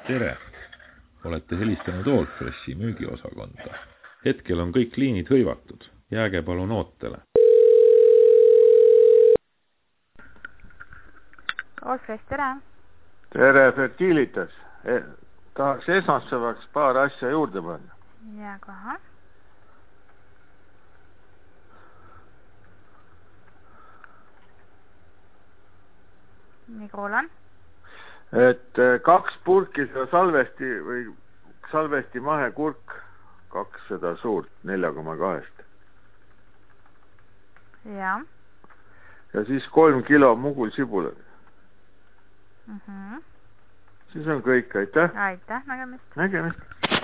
Tere! Olete helistanud Allfreshi müügiosakonda. Hetkel on kõik liinid hõivatud. Jääge palun ootele. Allfresh, tere! Tere, Fertilitas. Tahaks esmaspäevaks paar asja juurde panna. Ja, kohe. Nii kuulan. Et 2 purki seda salvesti mahekurk, 200 suurt, 4,2. Ja. Ja siis 3 kilo mugulsibulat. Mhm. Siis on kõik, aitäh. Aitäh, nägemist. Nägemist.